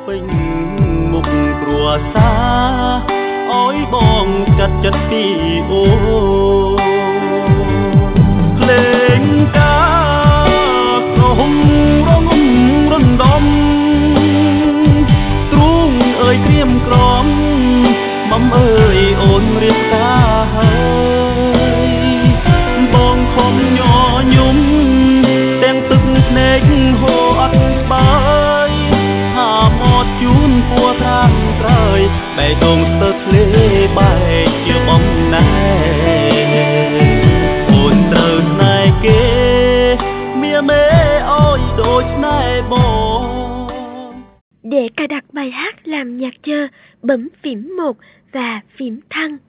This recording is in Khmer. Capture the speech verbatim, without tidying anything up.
ពេញមុខគ្រួសារអើយបងចាត់ចិត្តពីអូភ្លេងការក្រុមរងំរំដំទ្រូងអើយត្រៀមក្រំបំអើយអូនរៀបការហើយបងខំញញឹមទាំងទឹកភ្នែកហូរអត់បាយហាមកជូនពួរត្រាំត្រើយបេះដូងស្ទើរធ្លេបែកជាបំណែអូនត្រូវស្នេហ៍គេមៀមេôiដូចស្នេហ៍បង Để cài đặt bài hát làm nhạc chờ, bấm phím một và phím thăng.